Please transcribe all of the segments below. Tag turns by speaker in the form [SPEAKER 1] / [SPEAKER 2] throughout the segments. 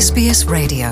[SPEAKER 1] SBS Radio.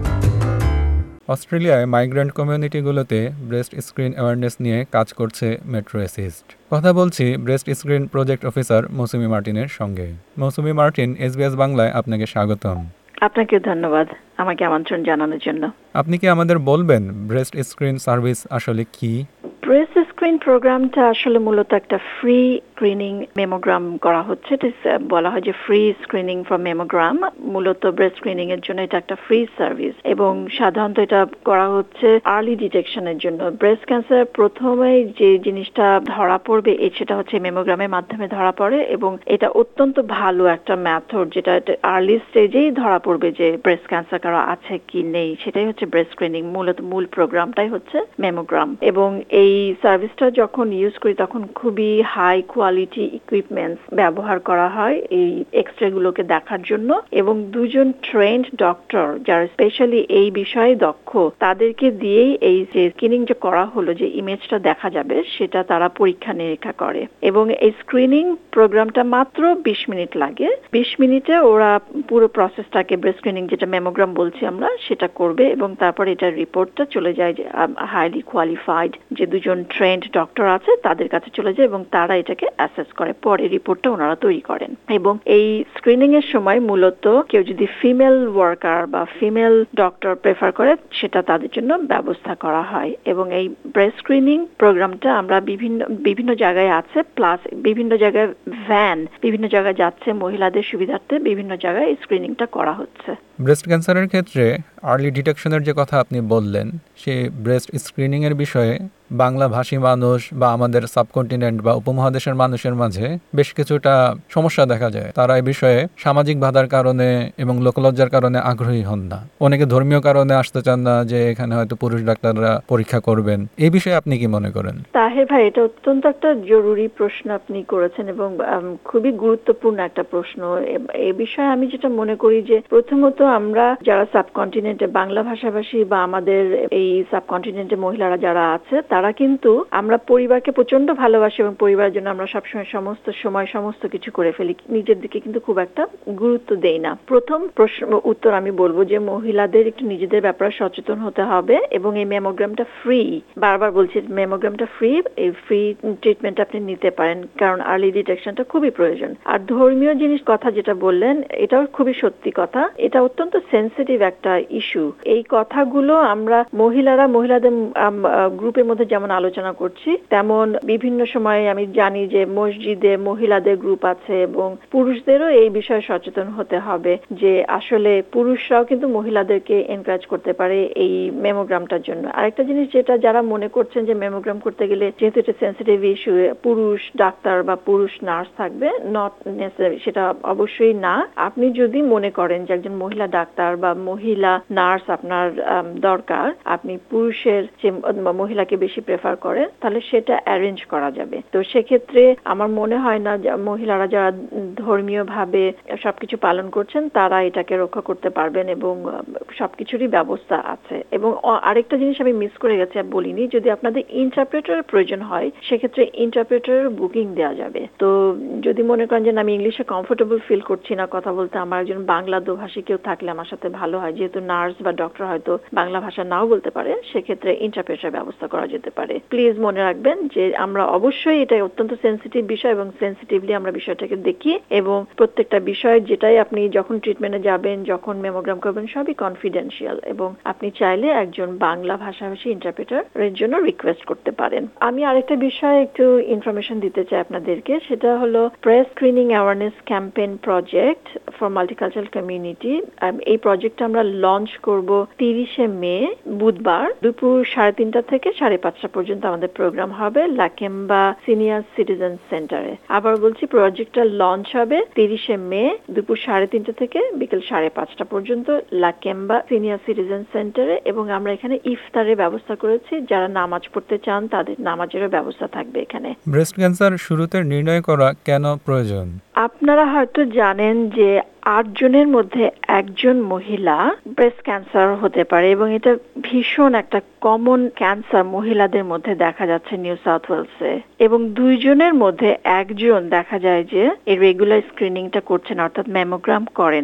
[SPEAKER 2] অস্ট্রেলিয়ায় migrant কমিউনিটিগুলোতে breast screen awareness নিয়ে কাজ করছে মেট্রো অ্যাসিস্ট। কথা বলছি breast screen project officer Mousumi মার্টিনের সঙ্গে। মৌসুমী মার্টিন, SBS বাংলায় আপনাকে স্বাগতম।
[SPEAKER 3] আপনাকে ধন্যবাদ আমাকে আমন্ত্রণ জানানোর জন্য।
[SPEAKER 2] আপনি কি আমাদের বলবেন ব্রেস্ট স্ক্রিন সার্ভিস আসলে কি?
[SPEAKER 3] ব্রেস্ট স্ক্রিন প্রোগ্রামটা আসলে মূলত একটা ফ্রি স্ক্রিনিং মেমোগ্রাম করা হচ্ছে। বলা হয় যে ফ্রি স্ক্রিনিং ফর মেমোগ্রাম। মূলত ব্রেস্ট স্ক্রিনিং এর জন্য এটা একটা ফ্রি সার্ভিস এবং সাধারণত এটা করা হচ্ছে আর্লি ডিটেকশনের জন্য। ব্রেস্ট ক্যান্সার প্রথমে যে জিনিসটা ধরা পড়বে সেটা হচ্ছে মেমোগ্রামের মাধ্যমে ধরা পড়ে এবং এটা অত্যন্ত ভালো একটা মেথড, যেটা আর্লি স্টেজেই ধরা পড়বে যে ব্রেস্ট ক্যান্সার কারো আছে কি নেই। সেটাই হচ্ছে ব্রেস্ট স্ক্রিনিং। মূলত মূল প্রোগ্রামটাই হচ্ছে মেমোগ্রাম এবং এই সার্ভিসটা যখন ইউজ করি তখন খুবই হাই কোয়ালিটি ইকুইপমেন্টস ব্যবহার করা হয় এই এক্সরে গুলোকে দেখার জন্য এবং দুজন ট্রেন্ড ডক্টর যারা স্পেশালি এই বিষয়ে দক্ষ তাদেরকে দিয়েই এই যে স্ক্রিনিং যে করা হলো, যে ইমেজটা দেখা যাবে সেটা তারা পরীক্ষা নিরীক্ষা করে এবং এই স্ক্রিনিং প্রোগ্রামটা মাত্র 20 মিনিট লাগে। 20 মিনিটে ওরা পুরো প্রসেসটাকে ব্রেস্ট স্ক্রিনিং যেটা মেমোগ্রাম বলছি আমরা সেটা করবে এবং তারপর এটার রিপোর্টটা চলে যায় যে হাইলি কোয়ালিফাইড যে দুজন ট্রেন্ড ডক্টর আছে তাদের কাছে চলে যায় এবং তারা এটাকে অ্যাসেস করে, পরে রিপোর্টটা ওনারা তৈরি করেন। এবং এই স্ক্রিনিং এর সময় মূলত কেউ যদি ফিমেল ওয়ার্কার বা ফিমেল ডক্টর প্রেফার করে সেটা তাদের জন্য ব্যবস্থা করা হয় এবং এই ব্রেস্ট স্ক্রিনিং প্রোগ্রামটা আমরা বিভিন্ন জায়গায় আছে, প্লাস বিভিন্ন জায়গায় ভ্যান বিভিন্ন জায়গায় যাচ্ছে মহিলাদের সুবিধার্থে, বিভিন্ন জায়গায় স্ক্রিনিংটা করা হচ্ছে।
[SPEAKER 2] ব্রেস্ট ক্যান্সারের ক্ষেত্রে আর্লি ডিটেকশনের যে কথা আপনি বললেন, সেই ব্রেস্ট স্ক্রিনিং এর বিষয়ে বাংলা ভাষী মানুষ বা আমাদের সাবকন্টিনেন্ট বা উপমহাদেশের মানুষের মাঝে বেশ কিছুটা সমস্যা দেখা যায়। তারা এই বিষয়ে সামাজিক বাধার কারণে এবং লোকলজ্জার কারণে আগ্রহী হন না। অনেকে ধর্মীয় কারণে আসতে চান না যে এখানে হয়তো পুরুষ ডাক্তাররা পরীক্ষা করবেন। এই বিষয়ে আপনি কি মনে করেন?
[SPEAKER 3] তাহের ভাই, এটা অত্যন্ত একটা জরুরি প্রশ্ন আপনি করেছেন এবং খুবই গুরুত্বপূর্ণ একটা প্রশ্ন। এই বিষয়ে আমি যেটা মনে করি যে প্রথমত আমরা যারা সাবকন্টিনেন্টে বাংলা ভাষাভাষী বা আমাদের এই সাবকন্টিনেন্টে মহিলারা যারা আছে তারা কিন্তু আমরা পরিবারকে প্রচন্ড ভালোবাসি এবং পরিবারের জন্য আমরা সবসময় সমস্ত কিছু করে ফেলি, নিজের দিকে কিন্তু খুব একটা গুরুত্ব দেই না। প্রথম উত্তর আমি বলবো যে মহিলাদের একটু নিজেদের ব্যাপারে সচেতন হতে হবে এবং এই মেমোগ্রামটা ফ্রি, বারবার বলছি মেমোগ্রামটা ফ্রি, এই ফ্রি ট্রিটমেন্ট আপনি নিতে পারেন কারণ আর্লি ডিটেকশনটা খুবই প্রয়োজন। আর ধর্মীয় জিনিস কথা যেটা বললেন এটাও খুবই সত্যি কথা, এটা অত্যন্ত সেন্সিটিভ একটা ইস্যু। এই কথাগুলো আমরা মহিলাদের গ্রুপের মধ্যে যেমন আলোচনা করছি তেমন বিভিন্ন সময়ে আমি জানি যে মসজিদে মহিলাদের গ্রুপ আছে এবং পুরুষদেরও এই বিষয়ে সচেতন হতে হবে যে আসলে পুরুষরাও কিন্তু মহিলাদেরকে এনকারেজ করতে পারে এই মেমোগ্রামটার জন্য। আরেকটা জিনিস যেটা যারা মনে করছেন যে মেমোগ্রাম করতে গেলে যেহেতু এটা সেন্সিটিভ ইস্যু পুরুষ ডাক্তার বা পুরুষ নার্স থাকবে, নট নেসেসারি, সেটা অবশ্যই না। আপনি যদি মনে করেন যে একজন মহিলা ডাক্তার বা মহিলা নার্স আপনার দরকার, আপনি পুরুষের যে মহিলাকে বেশি প্রেফার করেন তাহলে সেটা অ্যারেঞ্জ করা যাবে। তো সেক্ষেত্রে আমার মনে হয় না যে মহিলারা যারা ধর্মীয় ভাবে সবকিছু পালন করছেন তারা এটাকে রক্ষা করতে পারবেন এবং সবকিছুরই ব্যবস্থা আছে। এবং আরেকটা জিনিস আমি মিস করে গেছি আর বলিনি, যদি আপনাদের ইন্টারপ্রেটারের প্রয়োজন হয় সেক্ষেত্রে ইন্টারপ্রেটারের বুকিং দেওয়া যাবে। তো যদি মনে করেন যে আমি ইংলিশে কমফোর্টেবল ফিল করছি না কথা বলতে, আমার একজন বাংলা দোভাষী কেউ থাকলে আমার সাথে ভালো হয়, যেহেতু নার্স বা ডক্টর হয়তো বাংলা ভাষা নাও বলতে পারে, সেক্ষেত্রে ইন্টারপ্রেটার ব্যবস্থা করা যেতে পারে। প্লিজ মনে রাখবেন যে আমরা অবশ্যই এটা অত্যন্ত সেন্সিটিভ বিষয় এবং সেন্সিটিভলি আমরা বিষয়টাকে দেখি এবং প্রত্যেকটা বিষয় যেটাই আপনি যখন ট্রিটমেন্টে যাবেন, যখন মেমোগ্রাম করবেন, সবই কনফিডেন্সিয়াল এবং আপনি চাইলে একজন বাংলা ভাষাভাষী ইন্টারপ্রেটারের জন্য রিকোয়েস্ট করতে পারেন। আমি আরেকটা বিষয়ে একটু ইনফরমেশন দিতে চাই আপনাদেরকে, সেটা হলো breast screening awareness campaign project for multicultural community. এই প্রজেক্টটা আমরা লঞ্চ করব 30শে মে বুধবার দুপুর 3:30 থেকে 5:30 পর্যন্ত আমাদের প্রোগ্রাম হবে লাকেম্বা সিনিয়র সিটিজেন সেন্টারে। আবার বলছি, প্রজেক্টটা লঞ্চ হবে 30শে মে দুপুর 3:30 থেকে বিকেল 5:30 পর্যন্ত লাকেম্বা সিনিয়র সিটিজেন সেন্টারে এবং আমরা এখানে ইফতারের ব্যবস্থা করেছি, যারা নামাজ পড়তে চান তাদের নামাজেরও ব্যবস্থা থাকবে এখানে।
[SPEAKER 2] ব্রেস্ট ক্যান্সার শুরুতে নির্ণয় করা কেন প্রয়োজন?
[SPEAKER 3] আপনারা হয়তো জানেন যে 8 জনের মধ্যে একজন মহিলা ব্রেস্ট ক্যান্সার হতে পারে এবং এটা ভীষণ একটা কমন ক্যান্সার মহিলাদের মধ্যে দেখা যাচ্ছে নিউ সাউথ ওয়েলসে, এবং 2 জনের মধ্যে একজন দেখা যায় যে এই রেগুলার স্ক্রিনিংটা করছে না, অর্থাৎ ম্যামোগ্রাম করে না।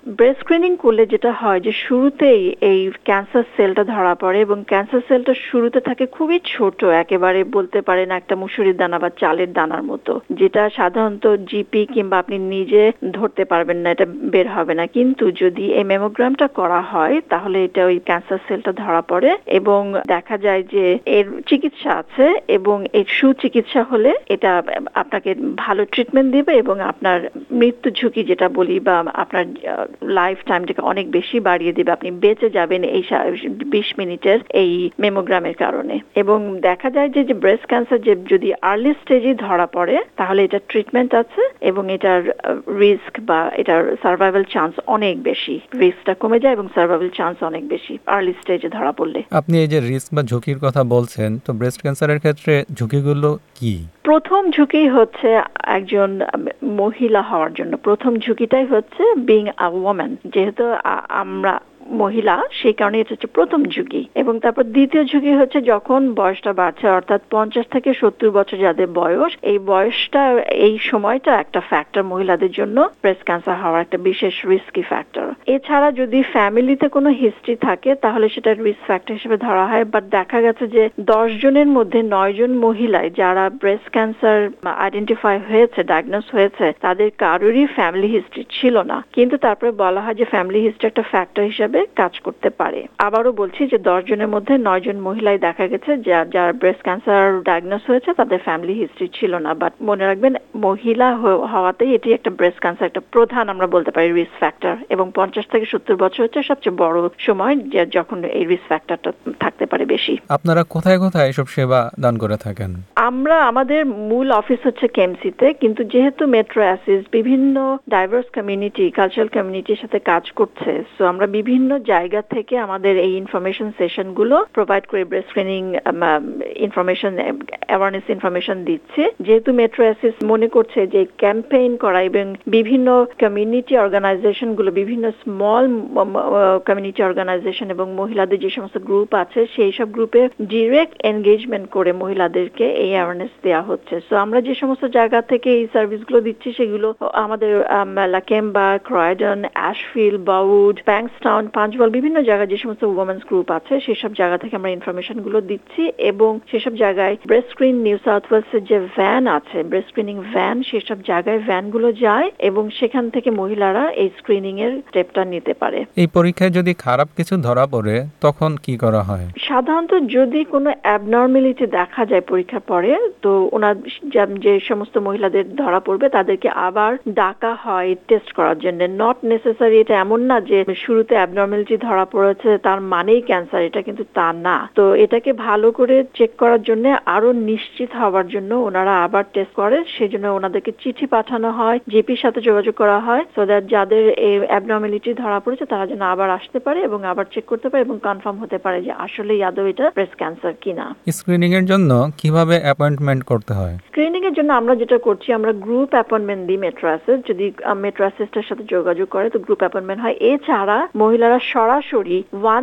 [SPEAKER 3] ব্রেস্ট স্ক্রিনিং করলে যেটা হয় যে শুরুতেই এই ক্যান্সার সেলটা ধরা পড়ে এবং ক্যান্সার সেলটা শুরুতে থাকে খুবই ছোট, একেবারে বলতে পারেন একটা মুসুরির দানা বা চালের দানার মতো, যেটা সাধারণত জিপি কিংবা আপনি নিজে ধরতে পারবেন না, এটা বের হবে না। কিন্তু যদি এই মেমোগ্রামটা করা হয় তাহলে এটা ওই ক্যান্সার সেলটা ধরা পড়ে এবং দেখা যায় যে এর চিকিৎসা আছে এবং এর সুচিকিৎসা হলে এটা আপনাকে ভালো ট্রিটমেন্ট দিবে এবং আপনার মৃত্যু ঝুঁকি যেটা বলি বা আপনার লাইফ টাইমটাকে অনেক বেশি বাড়িয়ে দিবে, আপনি বেঁচে যাবেন এই 20 মিনিটের এই মেমোগ্রামের কারণে। এবং দেখা যায় যে ব্রেস্ট ক্যান্সার যে যদি আর্লি স্টেজে ধরা পড়ে তাহলে এটা ট্রিটমেন্ট আছে এবং এটার রিস্ক বা এটার সার্ভাইভাল চান্স অনেক বেশি, রিস্কটা কমে যায় এবং সার্ভাইভাল চান্স অনেক বেশি আর্লি স্টেজে ধরা পড়লে।
[SPEAKER 2] আপনি এই যে রিস্ক বা ঝুঁকির কথা বলছেন, তো ব্রেস্ট ক্যান্সারের ক্ষেত্রে ঝুঁকিগুলো কি?
[SPEAKER 3] প্রথম ঝুঁকি হচ্ছে একজন মহিলা হওয়ার জন্য, প্রথম ঝুঁকিটাই হচ্ছে বিং আ ওম্যান, যেহেতু আমরা মহিলা সেই কারণে এটা হচ্ছে প্রথম ঝুঁকি। এবং তারপর দ্বিতীয় ঝুঁকি হচ্ছে যখন বয়সটা বাড়ছে, অর্থাৎ 50 থেকে 70 বছর যাদের বয়স, এই বয়সটা এই সময়টা একটা ফ্যাক্টর মহিলাদের জন্য ব্রেস্ট ক্যান্সার হওয়ার একটা বিশেষ রিস্কি ফ্যাক্টর। এছাড়া যদি ফ্যামিলিতে কোনো হিস্ট্রি থাকে তাহলে সেটা রিস্ক ফ্যাক্টর হিসেবে ধরা হয়। বাট দেখা গেছে যে 10 জনের মধ্যে 9 জন মহিলায় যারা ব্রেস্ট ক্যান্সার আইডেন্টিফাই হয়েছে, ডায়াগনোস হয়েছে, তাদের কারোরই ফ্যামিলি হিস্ট্রি ছিল না, কিন্তু তারপরে বলা হয় যে ফ্যামিলি হিস্ট্রি একটা ফ্যাক্টর হিসেবে কাজ করতে পারে। আবারও বলছি যে 10 জনের মধ্যে 9 জন মহিলাই দেখা গেছে যার ব্রেস্ট ক্যান্সার ডায়াগনোস হয়েছে তাদের ফ্যামিলি হিস্ট্রি ছিল না। বাট মনে রাখবেন মহিলা হওয়াতেই এটি একটা ব্রেস্ট ক্যান্সার একটা প্রধান আমরা বলতে পারি রিস্ক ফ্যাক্টর, এবং 50 থেকে 70 বছর হচ্ছে সবচেয়ে বড় সময় যখন এই রিস্ক ফ্যাক্টরটা থাকতে পারে বেশি।
[SPEAKER 2] আপনারা কোথায় কোথায় এসব সেবা দান করে থাকেন?
[SPEAKER 3] আমরা আমাদের মূল অফিস হচ্ছে কেএমসিতে, কিন্তু যেহেতু মেট্রো অ্যাসিস বিভিন্ন ডাইভার্স কমিউনিটি, কালচারাল কমিউনিটির সাথে কাজ করছে, সো আমরা বিভিন্ন জায়গা থেকে আমাদের এই ইনফরমেশন সেশনগুলো প্রোভাইড করে breast screening information, awareness information দিচ্ছে। যেহেতু মেট্রো অ্যাসিস মনে করছে যে ক্যাম্পেইন করা এবং বিভিন্ন কমিউনিটি অর্গানাইজেশনগুলো, বিভিন্ন স্মল কমিউনিটি অর্গানাইজেশন এবং মহিলাদের যে সমস্ত গ্রুপ আছে সেই সব গ্রুপে ডিরেক্ট এনগেজমেন্ট করে মহিলাদেরকে এই অ্যাওয়ারনেস দেওয়া হচ্ছে। সো আমরা যে সমস্ত জায়গা থেকে এই সার্ভিসগুলো দিচ্ছি সেগুলো আমাদের Lakemba, Croydon, Ashfield, Burwood, Bankstown, Punchbowl, বিভিন্ন জায়গায় যে সমস্ত ওমেন্স গ্রুপ আছে সেসব জায়গা থেকে আমরা ইনফরমেশন গুলো দিচ্ছি এবং সেসব জায়গায় ব্রেস্ট স্ক্রিন নিউ সাউথ ওয়েলসের যে ভ্যান আছে, ব্রেস্ট স্ক্রিনিং ভ্যান, সেসব জায়গায় ভ্যানগুলো যায় এবং সেখান থেকে মহিলারা এই স্ক্রিনিং এর স্টেপটা নিতে পারে।
[SPEAKER 2] এই পরীক্ষায় যদি খারাপ কিছু ধরা পড়ে তখন কি করা হয়?
[SPEAKER 3] সাধারণত যদি কোনো অ্যাবনর্মালিটি দেখা যায় পরীক্ষার পরে, তো ওনার যে সমস্ত মহিলাদের ধরা পড়বে তাদেরকে আবার ডাকা হয় টেস্ট করার জন্য। নট নেসেসারি এটা এমন না যে শুরুতে অ্যাবনর্মালিটি ধরা পড়েছে তার মানেই ক্যান্সার, এটা কিন্তু তা না। তো এটাকে ভালো করে চেক করার জন্য, আরো নিশ্চিত হওয়ার জন্য ওনারা আবার টেস্ট করে, সেজন্য ওনাদেরকে চিঠি পাঠানো হয়, জিপির সাথে যোগাযোগ করা হয়, সো দ্যাট যাদের এই অ্যাবনর্মালিটি ধরা পড়েছে তারা যেন আবার আসতে পারে এবং আবার চেক করতে পারে এবং কনফার্ম হতে পারে যে আসলে আদৌ এটা ব্রেস্ট ক্যান্সার কিনা।
[SPEAKER 2] স্ক্রিনিং এর জন্য কিভাবে অ্যাপয়েন্টমেন্ট করতে হয়?
[SPEAKER 3] স্ক্রিনিং এর জন্য আমরা যেটা করছি, আমরা গ্রুপ অ্যাপয়েন্টমেন্ট দিই মেট্রো অ্যাসিস। যদি মেট্রো অ্যাসিসের সাথে যোগাযোগ করে তো গ্রুপ অ্যাপয়েন্টমেন্ট হয়। এছাড়া মহিলারা সরাসরি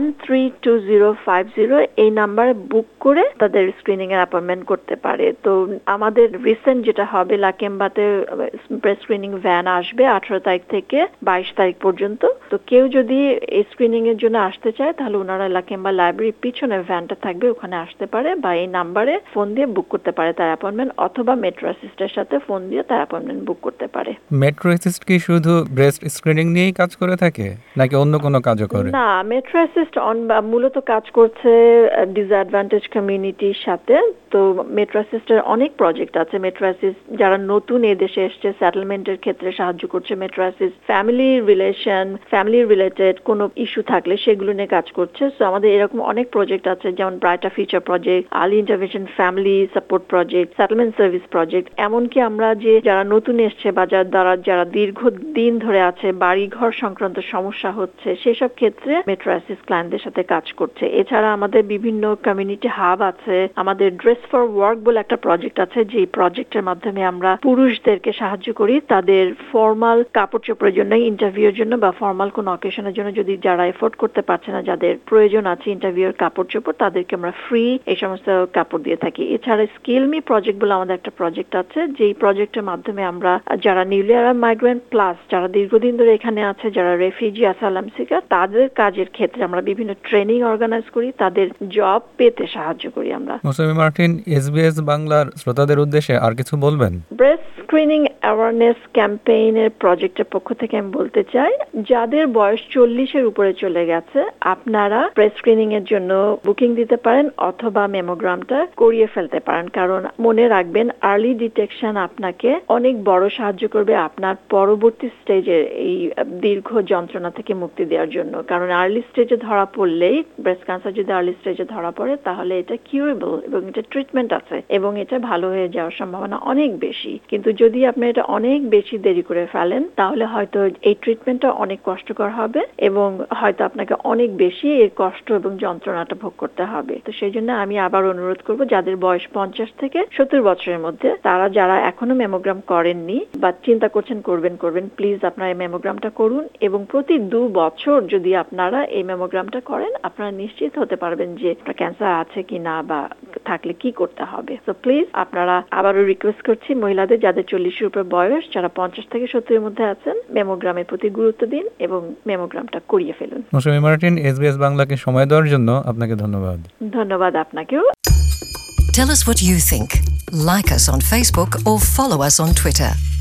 [SPEAKER 3] 132050 এই নাম্বারে বুক করে তাদের স্ক্রিনিং এর অ্যাপয়েন্টমেন্ট করতে পারে। তো আমাদের রিসেন্ট যেটা হবে, লাকেম্বাতে ব্রেস্ট স্ক্রিনিং ভ্যান আসবে 18 তারিখ থেকে 22 তারিখ পর্যন্ত। তো কেউ যদি এই স্ক্রিনিং এর জন্য আসতে চায় তাহলে ওনারা লাকেম্বা লাইব্রেরির পিছনে ভ্যানটা থাকবে, ওখানে আসতে পারে বা এই নাম্বারে ফোন দিয়ে বুক করতে পারে তার অ্যাপয়েন্টমেন্ট, অথবা মেট্রো অ্যাসিস্টের সাথে ফোন দিয়ে তার অ্যাপয়েন্টমেন্ট বুক করতে পারে।
[SPEAKER 2] মেট্রো অ্যাসিস্ট কি শুধু ব্রেস্ট স্ক্রিনিং নিয়েই কাজ করে থাকে নাকি অন্য কোনো কাজও করে?
[SPEAKER 3] না, মেট্রো অ্যাসিস্ট মূলত কাজ করছে ডিসঅ্যাডভান্টেজ কমিউনিটির সাথে। তো মেট্রো অ্যাসিস্টের অনেক প্রজেক্ট আছে। মেট্রো অ্যাসিস্ট যারা নতুন এদেশে এসছে সেটেলমেন্টের ক্ষেত্রে সাহায্য করছে। মেট্রো অ্যাসিস্ট ফ্যামিলি রিলেটেড কোনো ইস্যু থাকলে সেগুলো নিয়ে কাজ করছে। সো আমাদের এরকম অনেক প্রজেক্ট আছে, যেমন brighter future project, early intervention family support project, settlement service project. এমনকি আমরা যে যারা নতুন এসছে বা যারা দীর্ঘদিন ধরে আছে, বাড়ি ঘর সংক্রান্ত সমস্যা হচ্ছে, সেসব ক্ষেত্রে মেট্রো অ্যাসিস্ট ক্লায়েন্টদের সাথে কাজ করছে। এছাড়া আমাদের বিভিন্ন কমিউনিটি হাব আছে। আমাদের ড্রেস ফর ওয়ার্ক বলে একটা প্রজেক্ট আছে, যে প্রজেক্টের মাধ্যমে আমরা পুরুষদেরকে সাহায্য করি তাদের ফর্মাল কাপড় চোপড়ের জন্য, ইন্টারভিউর জন্য বা ফর্মাল কোনো অকেশনের জন্য যদি যারা এফোর্ড করতে পারছে না, যাদের প্রয়োজন আছে ইন্টারভিউর কাপড় চোপড়, তাদেরকে আমরা ফ্রি এই সমস্ত কাপড় দিয়ে থাকি। এছাড়া স্কিল মি প্রজেক্ট বলে আমাদের একটা প্রজেক্ট আছে, যেই প্রজেক্টের মাধ্যমে আমরা যারা নিউলি অ্যারাইভড মাইগ্রেন্ট প্লাস যারা দীর্ঘদিন ধরে এখানে আছে, যারা রেফিউজি অ্যাসাইলাম সিকার, তাদের কাজের ক্ষেত্রে আমরা বিভিন্ন ট্রেনিং অর্গানাইজ করি, তাদের জব পেতে সাহায্য করি আমরা।
[SPEAKER 2] মৌসুমী মার্টিন, SBS বাংলার শ্রোতাদের উদ্দেশ্যে আর কিছু বলবেন?
[SPEAKER 3] ব্রেস্ট স্ক্রিনিং অ্যাওয়ারনেস ক্যাম্পেইনের প্রজেক্টের পক্ষ থেকে আমি বলতে চাই, যাদের বয়স 40-এর উপরে চলে গেছে, আপনারা ব্রেস্ট স্ক্রিনিং এর জন্য বুকিং দিতে পারেন অথবা মেমোগ্রামটা করিয়ে ফেলতে পারেন। কারণ মনে রাখবেন, আর্লি ডিটেকশন আপনাকে অনেক বড় সাহায্য করবে আপনার পরবর্তী স্টেজে এই দীর্ঘ যন্ত্রণা থেকে মুক্তি দেওয়ার জন্য। কারণ আর্লি স্টেজে ধরা পড়লেই, ব্রেস্ট ক্যান্সার যদি আর্লি স্টেজে ধরা পড়ে, তাহলে এটা কিউরেবল এবং এটা ট্রিটমেন্ট আছে এবং এটা ভালো হয়ে যাওয়ার সম্ভাবনা অনেক বেশি। কিন্তু যদি আপনি এটা অনেক বেশি দেরি করে ফেলেন, তাহলে হয়তো এই ট্রিটমেন্টটা অনেক কষ্টকর হবে এবং হয়তো আপনাকে অনেক বেশি এর কষ্ট এবং যন্ত্রণাটা ভোগ করতে হবে। তো সেই জন্য আমি আবার অনুরোধ করব, যাদের বয়স 50 থেকে 70 বছরের মধ্যে, তারা যারা এখনো মেমোগ্রাম করেননি বা চিন্তা করছেন করবেন, প্লিজ আপনারা এই মেমোগ্রামটা করুন এবং প্রতি 2 বছর যদি আপনারা এই মেমোগ্রামটা করেন, আপনারা নিশ্চিত হতে পারবেন যে আপনার ক্যান্সার আছে কি না বা থাকলে কি করতে হবে। তো প্লিজ আপনারা, আবারও রিকোয়েস্ট করছি মহিলাদের যাদের 40-এর উপর বয়স, যারা 50 থেকে 70-এর মধ্যে আছেন, মেমোগ্রামের প্রতি গুরুত্ব দিন এবং মেমোগ্রামটা করিয়ে ফেলুন।
[SPEAKER 2] মৌসুমী মার্টিন, SBS বাংলাকে সময় দেওয়ার জন্য আপনাকে ধন্যবাদ।
[SPEAKER 3] ধন্যবাদ আপনাকেও।
[SPEAKER 1] Tell us what you think. Like us on Facebook or follow us on Twitter.